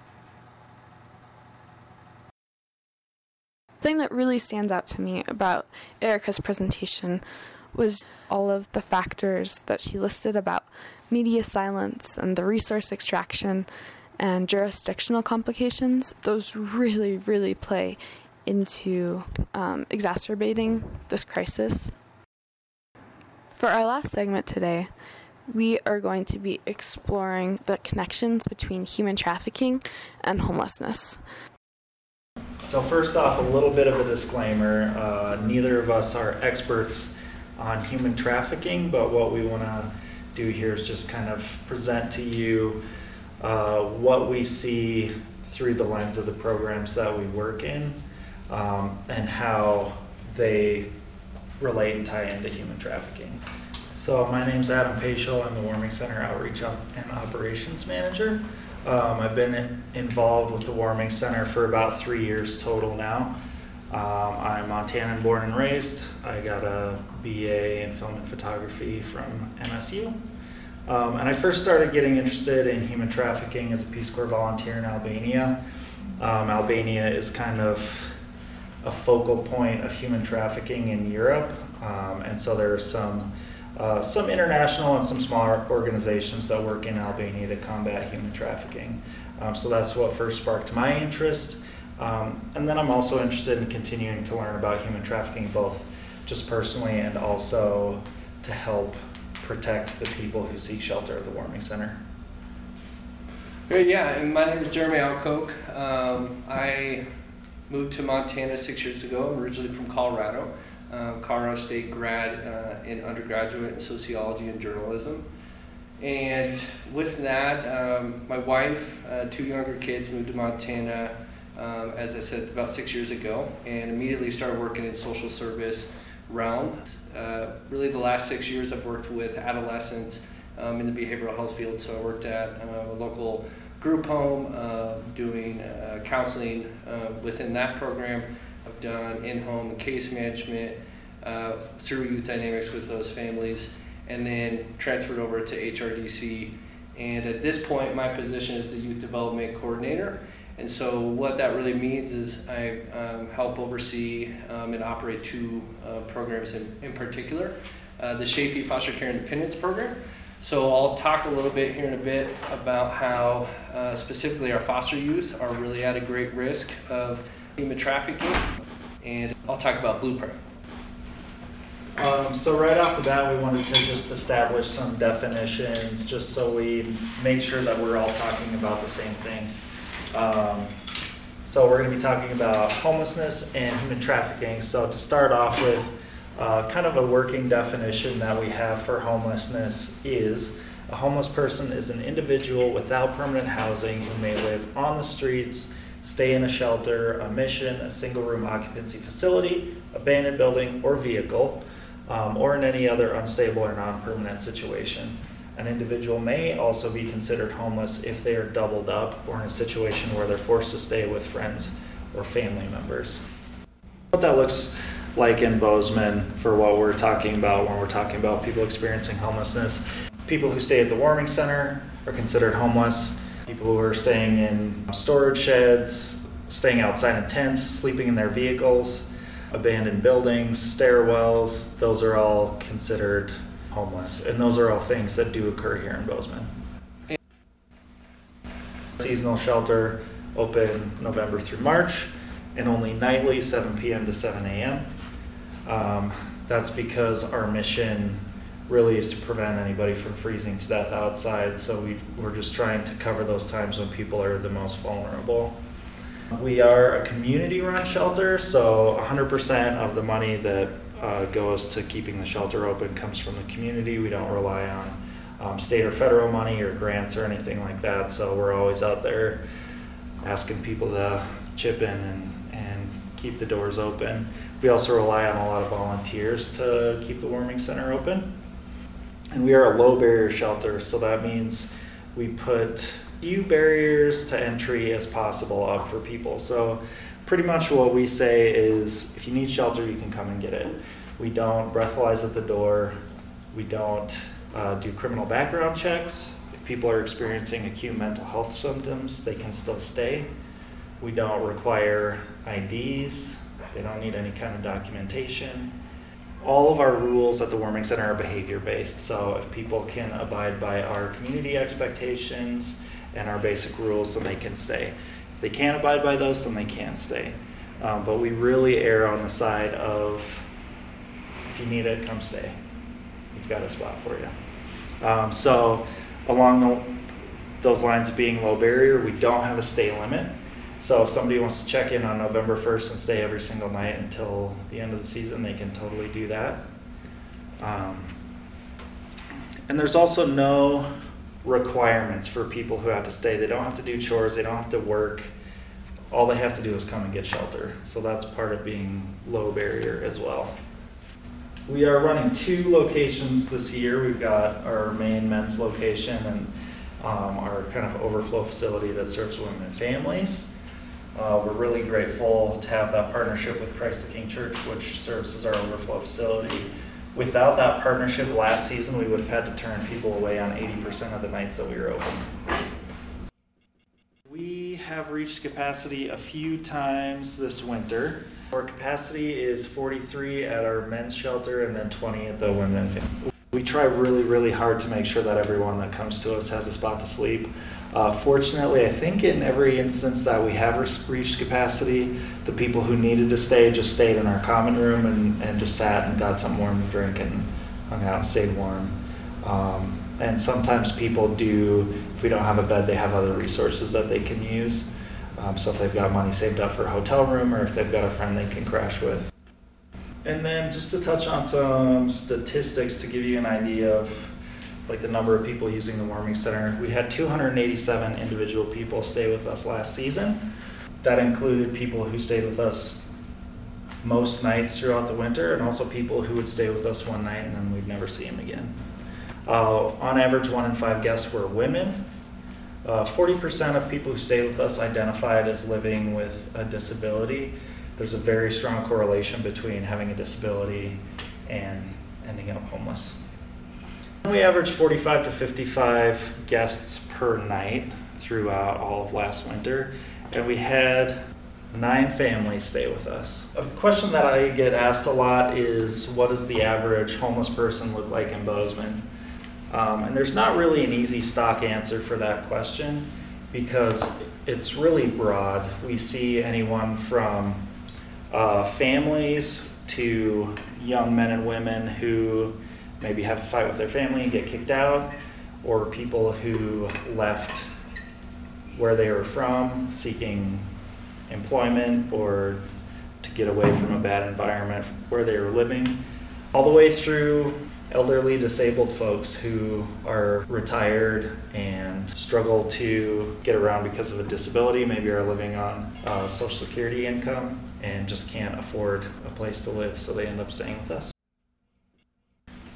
The thing that really stands out to me about Erica's presentation was all of the factors that she listed about media silence and the resource extraction and jurisdictional complications. Those really, really play into um, exacerbating this crisis. For our last segment today, we are going to be exploring the connections between human trafficking and homelessness. So first off, a little bit of a disclaimer. Uh, neither of us are experts on human trafficking, but what we want to do here is just kind of present to you uh, what we see through the lens of the programs that we work in, um, and how they relate and tie into human trafficking. So my name's Adam Paschal. I'm the Warming Center Outreach and Operations Manager. Um, I've been in, involved with the Warming Center for about three years total now. Um, I'm Montanan born and raised. I got a B A in film and photography from M S U. Um, and I first started getting interested in human trafficking as a Peace Corps volunteer in Albania. Um, Albania is kind of a focal point of human trafficking in Europe. Um, and so there are some Uh, some international and some smaller organizations that work in Albania to combat human trafficking. Um, so that's what first sparked my interest. Um, and then I'm also interested in continuing to learn about human trafficking, both just personally and also to help protect the people who seek shelter at the Warming Center. Great, yeah, and my name is Jeremy Alcoke. Um, I moved to Montana six years ago. I'm originally from Colorado. Uh, Colorado State grad uh, in undergraduate in sociology and journalism. And with that, um, my wife, uh, two younger kids, moved to Montana, um, as I said, about six years ago, and immediately started working in social service realm. Uh, really the last six years I've worked with adolescents um, in the behavioral health field. So I worked at uh, a local group home uh, doing uh, counseling uh, within that program. I've done in-home case management uh, through Youth Dynamics with those families, and then transferred over to H R D C. And at this point, my position is the Youth Development Coordinator. And so what that really means is I um, help oversee um, and operate two uh, programs in, in particular, uh, the Shafee Foster Care Independence Program. So I'll talk a little bit here in a bit about how uh, specifically our foster youth are really at a great risk of human trafficking, and I'll talk about Blueprint. Um, so right off the bat, we wanted to just establish some definitions just so we make sure that we're all talking about the same thing. Um, so we're going to be talking about homelessness and human trafficking. So to start off with, uh, kind of a working definition that we have for homelessness is a homeless person is an individual without permanent housing who may live on the streets, stay in a shelter, a mission, a single room occupancy facility, abandoned building or vehicle, um, or in any other unstable or non-permanent situation. An individual may also be considered homeless if they are doubled up or in a situation where they're forced to stay with friends or family members. What that looks like in Bozeman for what we're talking about when we're talking about people experiencing homelessness. People who stay at the warming center are considered homeless. People who are staying in storage sheds, staying outside in tents, sleeping in their vehicles, abandoned buildings, stairwells, those are all considered homeless. And those are all things that do occur here in Bozeman. Seasonal shelter open November through March and only nightly seven p.m. to seven a.m. Um, that's because our mission really is to prevent anybody from freezing to death outside, so we, we're just trying to cover those times when people are the most vulnerable. We are a community-run shelter, so one hundred percent of the money that uh, goes to keeping the shelter open comes from the community. We don't rely on um, state or federal money or grants or anything like that, so we're always out there asking people to chip in and, and keep the doors open. We also rely on a lot of volunteers to keep the warming center open. And we are a low barrier shelter, so that means we put few barriers to entry as possible up for people. So pretty much what we say is if you need shelter, you can come and get it. We don't breathalyze at the door. We don't uh, do criminal background checks. If people are experiencing acute mental health symptoms, they can still stay. We don't require I Ds. They don't need any kind of documentation. All of our rules at the warming center are behavior based, so if people can abide by our community expectations and our basic rules, then they can stay. If they can't abide by those, then they can't stay. Um, but we really err on the side of if you need it, come stay. We've got a spot for you. Um, so along the, those lines of being low barrier, we don't have a stay limit. So if somebody wants to check in on November first and stay every single night until the end of the season, they can totally do that. Um, and there's also no requirements for people who have to stay. They don't have to do chores. They don't have to work. All they have to do is come and get shelter. So that's part of being low barrier as well. We are running two locations this year. We've got our main men's location and um, our kind of overflow facility that serves women and families. Uh, we're really grateful to have that partnership with Christ the King Church, which serves as our overflow facility. Without that partnership last season, we would have had to turn people away on eighty percent of the nights that we were open. We have reached capacity a few times this winter. Our capacity is forty-three at our men's shelter and then twenty at the women and family. We try really, really hard to make sure that everyone that comes to us has a spot to sleep. Uh, fortunately, I think in every instance that we have re- reached capacity, the people who needed to stay just stayed in our common room and, and just sat and got something warm to drink and hung out and stayed warm. Um, and sometimes people do, if we don't have a bed, they have other resources that they can use. Um, so if they've got money saved up for a hotel room or if they've got a friend they can crash with. And then just to touch on some statistics to give you an idea of like the number of people using the warming center. We had two hundred eighty-seven individual people stay with us last season. That included people who stayed with us most nights throughout the winter and also people who would stay with us one night and then we'd never see them again. Uh, on average, one in five guests were women. Uh, forty percent of people who stayed with us identified as living with a disability. There's a very strong correlation between having a disability and ending up homeless. We averaged forty-five to fifty-five guests per night throughout all of last winter, and we had nine families stay with us. A question that I get asked a lot is, what does the average homeless person look like in Bozeman? Um, and there's not really an easy stock answer for that question because it's really broad. We see anyone from uh, families to young men and women who maybe have a fight with their family and get kicked out, or people who left where they were from seeking employment or to get away from a bad environment where they were living, all the way through elderly disabled folks who are retired and struggle to get around because of a disability, maybe are living on uh, Social Security income and just can't afford a place to live, so they end up staying with us.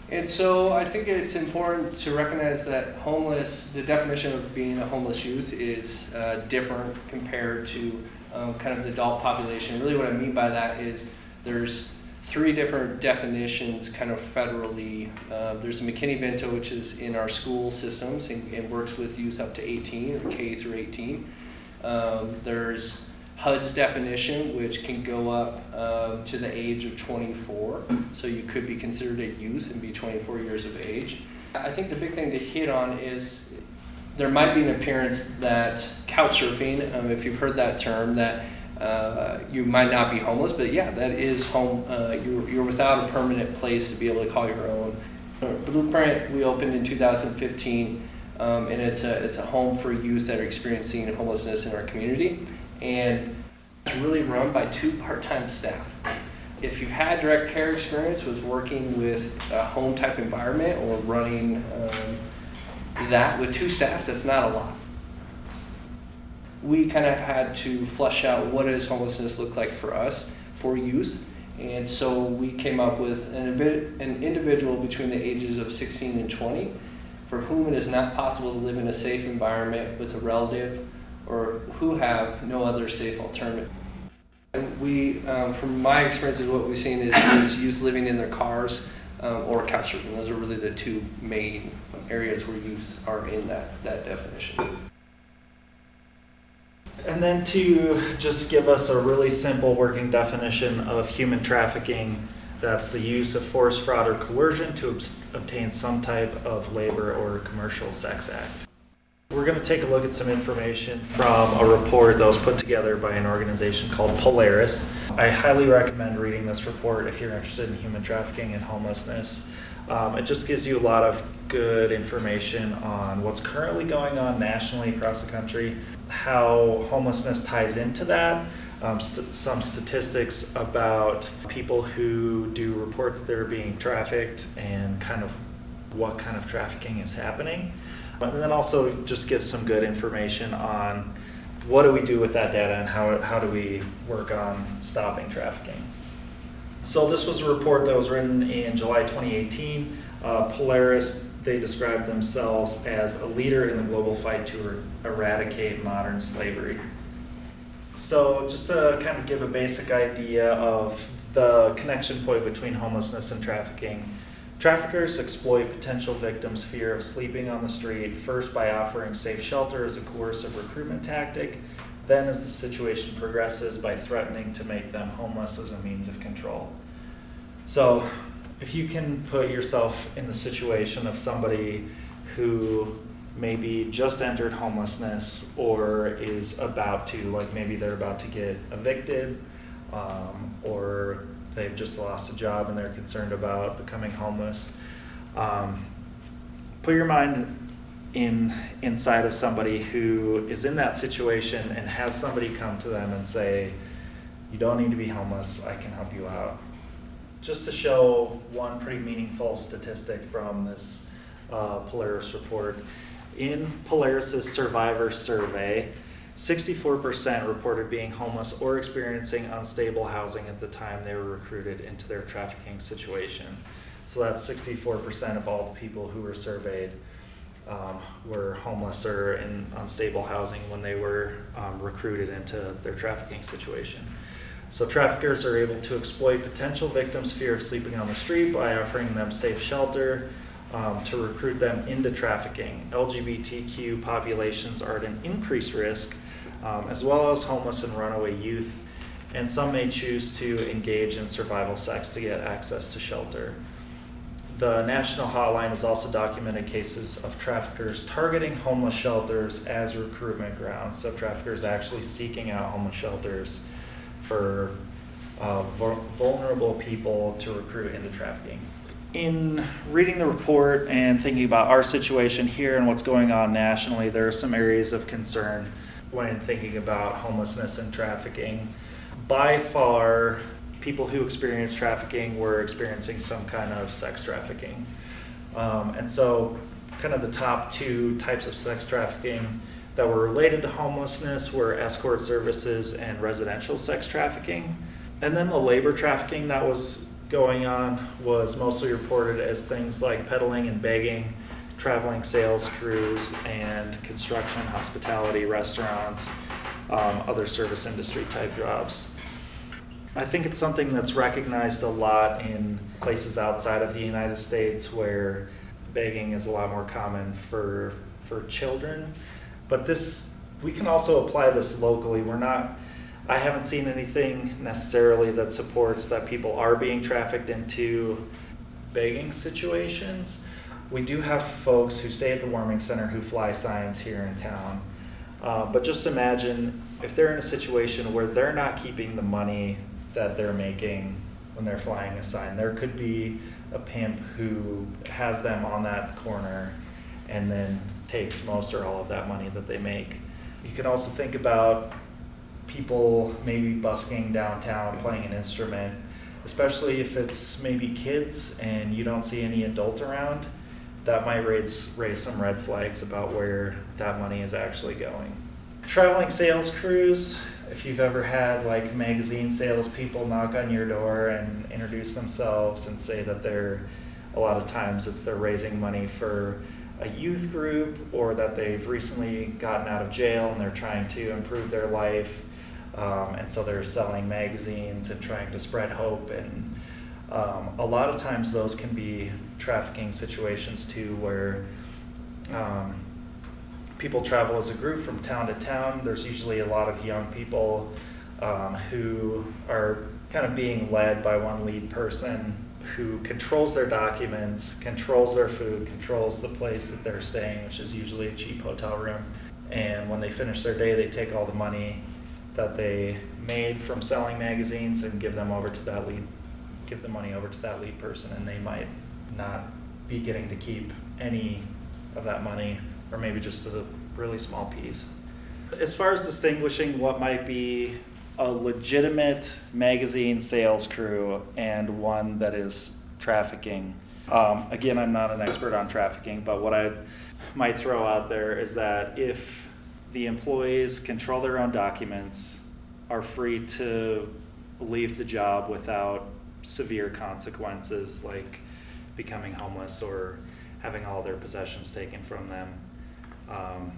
And so I think it's important to recognize that homeless, the definition of being a homeless youth is uh, different compared to um, kind of the adult population. Really what I mean by that is there's three different definitions kind of federally. Uh, there's McKinney-Vento, which is in our school systems and, and works with youth up to eighteen or K through eighteen. Um, there's H U D's definition, which can go up uh, to the age of twenty-four, so you could be considered a youth and be twenty-four years of age. I think the big thing to hit on is there might be an appearance that couch surfing, um, if you've heard that term, that uh, you might not be homeless, but yeah, that is home. Uh, you're, you're without a permanent place to be able to call your own. Blueprint we opened in two thousand fifteen, um, and it's a it's a home for youth that are experiencing homelessness in our community. And it's really run by two part-time staff. If you've had direct care experience with working with a home type environment or running um, that with two staff, that's not a lot. We kind of had to flesh out what does homelessness look like for us, for youth. And so we came up with an, an individual between the ages of sixteen and twenty for whom it is not possible to live in a safe environment with a relative or who have no other safe alternative. And we, um, from my experiences, what we've seen is, is youth living in their cars um, or couch surfing. Those are really the two main areas where youth are in that, that definition. And then to just give us a really simple working definition of human trafficking, that's the use of force, fraud, or coercion to ob- obtain some type of labor or commercial sex act. We're going to take a look at some information from a report that was put together by an organization called Polaris. I highly recommend reading this report if you're interested in human trafficking and homelessness. Um, it just gives you a lot of good information on what's currently going on nationally across the country, how homelessness ties into that, um, st- some statistics about people who do report that they're being trafficked and kind of what kind of trafficking is happening. And then also just give some good information on what do we do with that data and how, how do we work on stopping trafficking. So this was a report that was written in July twenty eighteen. Uh, Polaris, they described themselves as a leader in the global fight to er- eradicate modern slavery. So just to kind of give a basic idea of the connection point between homelessness and trafficking, traffickers exploit potential victims' fear of sleeping on the street, first by offering safe shelter as a coercive recruitment tactic, then as the situation progresses by threatening to make them homeless as a means of control. So if you can put yourself in the situation of somebody who maybe just entered homelessness or is about to, like maybe they're about to get evicted, um, or they've just lost a job and they're concerned about becoming homeless. Um, put your mind in inside of somebody who is in that situation and has somebody come to them and say, you don't need to be homeless, I can help you out. Just to show one pretty meaningful statistic from this uh, Polaris report, in Polaris's survivor survey, sixty-four percent reported being homeless or experiencing unstable housing at the time they were recruited into their trafficking situation. So that's sixty-four percent of all the people who were surveyed um, were homeless or in unstable housing when they were um, recruited into their trafficking situation. So traffickers are able to exploit potential victims' fear of sleeping on the street by offering them safe shelter, Um, to recruit them into trafficking. L G B T Q populations are at an increased risk, um, as well as homeless and runaway youth, and some may choose to engage in survival sex to get access to shelter. The national hotline has also documented cases of traffickers targeting homeless shelters as recruitment grounds, so traffickers actually seeking out homeless shelters for uh, vul- vulnerable people to recruit into trafficking. In reading the report and thinking about our situation here and what's going on nationally, there are some areas of concern when thinking about homelessness and trafficking. By far, people who experience trafficking were experiencing some kind of sex trafficking. Um, and so kind of the top two types of sex trafficking that were related to homelessness were escort services and residential sex trafficking. And then the labor trafficking that was going on was mostly reported as things like peddling and begging, traveling sales crews, and construction, hospitality, restaurants, um, other service industry type jobs. I think it's something that's recognized a lot in places outside of the United States where begging is a lot more common for for children. But this, we can also apply this locally. We're not, I haven't seen anything necessarily that supports that people are being trafficked into begging situations. We do have folks who stay at the Warming Center who fly signs here in town. Uh, but just imagine if they're in a situation where they're not keeping the money that they're making when they're flying a sign. There could be a pimp who has them on that corner and then takes most or all of that money that they make. You can also think about people maybe busking downtown playing an instrument, especially if it's maybe kids and you don't see any adult around. That might raise, raise some red flags about where that money is actually going. Traveling sales crews, if you've ever had like magazine salespeople knock on your door and introduce themselves and say that they're, a lot of times it's they're raising money for a youth group or that they've recently gotten out of jail and they're trying to improve their life. Um, and so they're selling magazines and trying to spread hope. And um, a lot of times those can be trafficking situations too, where um, people travel as a group from town to town. There's usually a lot of young people um, who are kind of being led by one lead person who controls their documents, controls their food, controls the place that they're staying, which is usually a cheap hotel room. And when they finish their day, they take all the money that they made from selling magazines and give them over to that lead, give the money over to that lead person, and they might not be getting to keep any of that money, or maybe just a really small piece. As far as distinguishing what might be a legitimate magazine sales crew and one that is trafficking, um, again, I'm not an expert on trafficking, but what I might throw out there is that if the employees control their own documents, are free to leave the job without severe consequences like becoming homeless or having all their possessions taken from them. Um,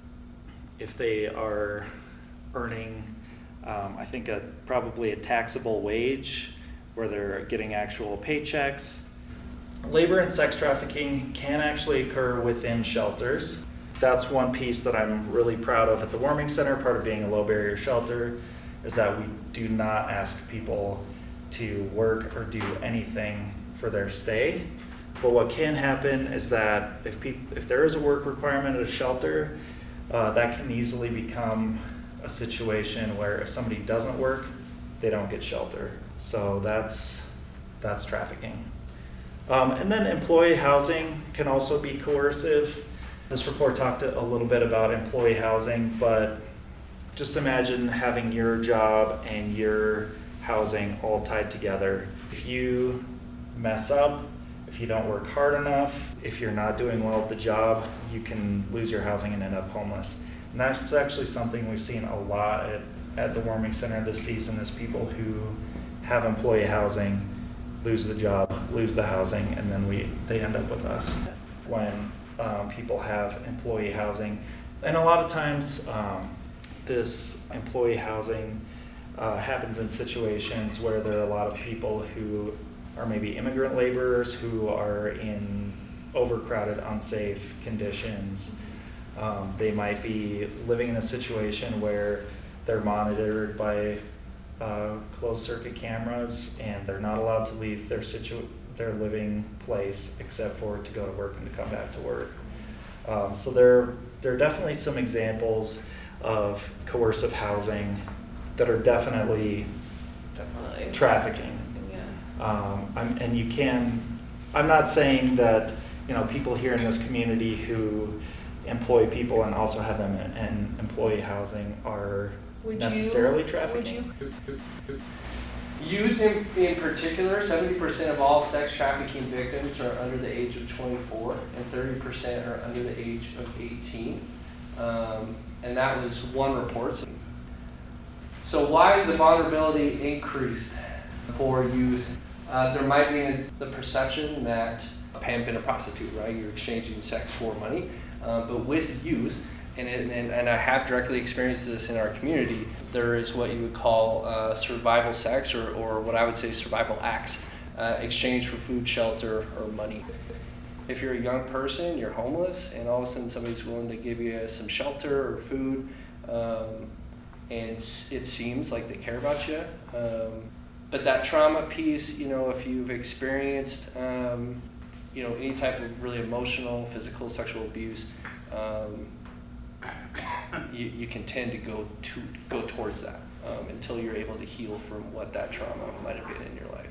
if they are earning, um, I think, a, probably a taxable wage where they're getting actual paychecks. Labor and sex trafficking can actually occur within shelters. That's one piece that I'm really proud of at the Warming Center. Part of being a low barrier shelter is that we do not ask people to work or do anything for their stay. But what can happen is that if peop- if there is a work requirement at a shelter, uh, that can easily become a situation where if somebody doesn't work, they don't get shelter. So that's that's trafficking. Um, and then employee housing can also be coercive. This report talked a little bit about employee housing, but just imagine having your job and your housing all tied together. If you mess up, if you don't work hard enough, if you're not doing well at the job, you can lose your housing and end up homeless. And that's actually something we've seen a lot at, at the Warming Center this season, is people who have employee housing lose the job, lose the housing, and then we they end up with us when um, people have employee housing. And a lot of times um, this employee housing uh, happens in situations where there are a lot of people who are maybe immigrant laborers who are in overcrowded, unsafe conditions. Um, they might be living in a situation where they're monitored by uh, closed circuit cameras and they're not allowed to leave their situ- their living place except for to go to work and to come back to work. Um, so there, there are definitely some examples of coercive housing that are definitely, Definitely. trafficking. Yeah. Um, I'm, and you can, I'm not saying that, you know, people here in this community who employ people and also have them in, in employee housing are Would necessarily you, trafficking. Would you? Youth in, in particular, seventy percent of all sex trafficking victims are under the age of twenty-four, and thirty percent are under the age of eighteen. Um, and that was one report. So why is the vulnerability increased for youth Uh, there might be the perception that a pimp and a prostitute, right? You're exchanging sex for money. Uh, but with youth, and, it, and and I have directly experienced this in our community, there is what you would call uh, survival sex, or, or what I would say survival acts, uh, exchange for food, shelter, or money. If you're a young person, you're homeless, and all of a sudden somebody's willing to give you some shelter or food, um, and it seems like they care about you. Um, but that trauma piece, you know, if you've experienced, um, you know, any type of really emotional, physical, sexual abuse, um, you, you can tend to go to go towards that um, until you're able to heal from what that trauma might have been in your life.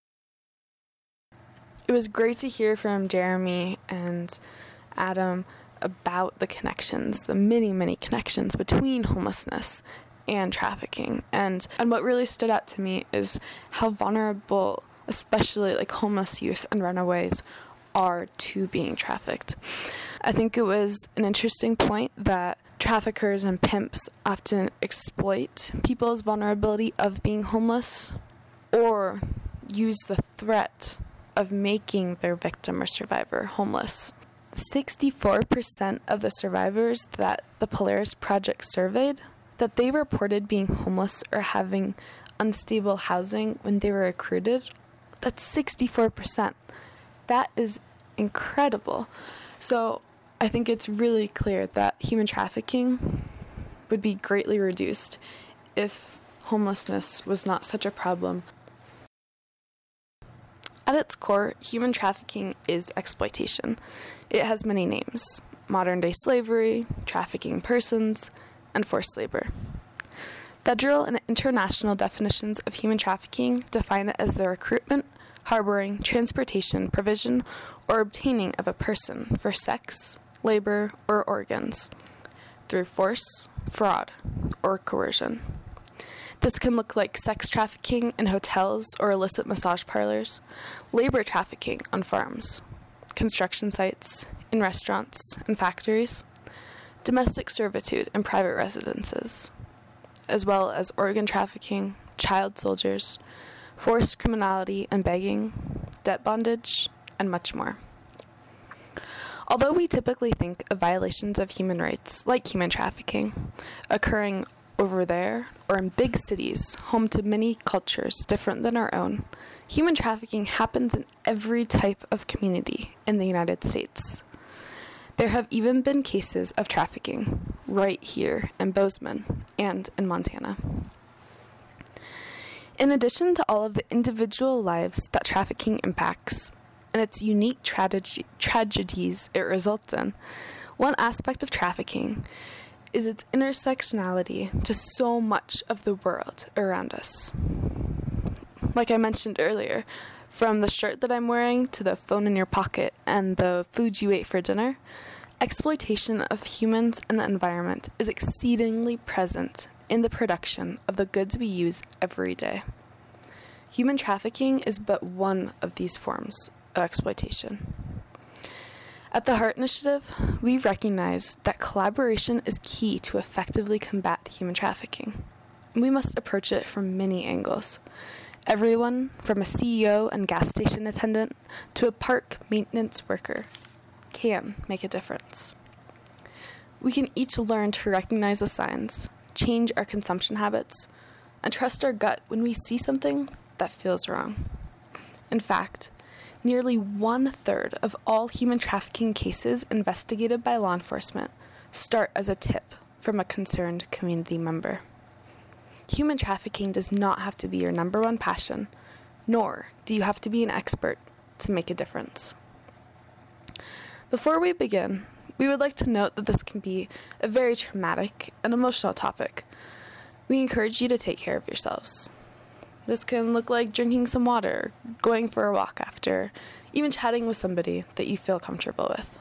It was great to hear from Jeremy and Adam about the connections, the many, many connections between homelessness and trafficking. And, and what really stood out to me is how vulnerable, especially like homeless youth and runaways, are to being trafficked. I think it was an interesting point that traffickers and pimps often exploit people's vulnerability of being homeless or use the threat of making their victim or survivor homeless. sixty-four percent of the survivors that the Polaris Project surveyed, that they reported being homeless or having unstable housing when they were recruited. That's sixty-four percent. That is incredible. So I think it's really clear that human trafficking would be greatly reduced if homelessness was not such a problem. At its core, human trafficking is exploitation. It has many names: modern-day slavery, trafficking persons, and forced labor. Federal and international definitions of human trafficking define it as the recruitment, harboring, transportation, provision, or obtaining of a person for sex, labor, or organs through force, fraud, or coercion. This can look like sex trafficking in hotels or illicit massage parlors, labor trafficking on farms, construction sites, in restaurants and factories, domestic servitude in private residences, as well as organ trafficking, child soldiers, forced criminality and begging, debt bondage, and much more. Although we typically think of violations of human rights, like human trafficking, occurring over there or in big cities, home to many cultures different than our own, human trafficking happens in every type of community in the United States. There have even been cases of trafficking right here in Bozeman and in Montana. In addition to all of the individual lives that trafficking impacts and its unique tragedy- tragedies it results in, one aspect of trafficking is its intersectionality to so much of the world around us. Like I mentioned earlier, from the shirt that I'm wearing to the phone in your pocket and the food you ate for dinner, exploitation of humans and the environment is exceedingly present in the production of the goods we use every day. Human trafficking is but one of these forms of exploitation. At the Heart Initiative, we recognize that collaboration is key to effectively combat human trafficking. We must approach it from many angles. Everyone from a C E O and gas station attendant to a park maintenance worker can make a difference. We can each learn to recognize the signs, change our consumption habits, and trust our gut when we see something that feels wrong. In fact, nearly one-third of all human trafficking cases investigated by law enforcement start as a tip from a concerned community member. Human trafficking does not have to be your number one passion, nor do you have to be an expert to make a difference. Before we begin, we would like to note that this can be a very traumatic and emotional topic. We encourage you to take care of yourselves. This can look like drinking some water, going for a walk after, even chatting with somebody that you feel comfortable with.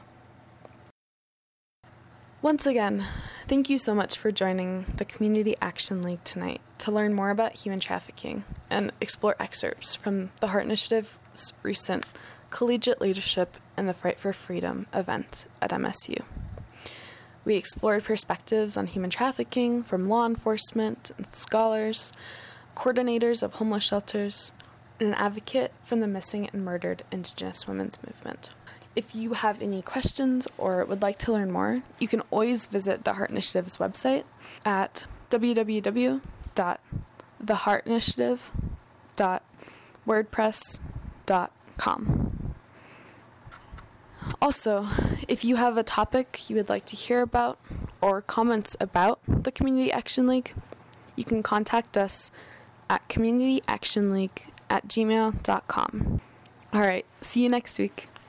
Once again, thank you so much for joining the Community Action League tonight to learn more about human trafficking and explore excerpts from the Heart Initiative's recent Collegiate Leadership and the Fight for Freedom event at M S U. We explored perspectives on human trafficking from law enforcement and scholars, coordinators of homeless shelters, and an advocate from the missing and murdered Indigenous women's movement. If you have any questions or would like to learn more, you can always visit the Heart Initiative's website at w w w dot the heart initiative dot wordpress dot com. Also, if you have a topic you would like to hear about or comments about the Community Action League, you can contact us at community action league at gmail dot com. All right, see you next week.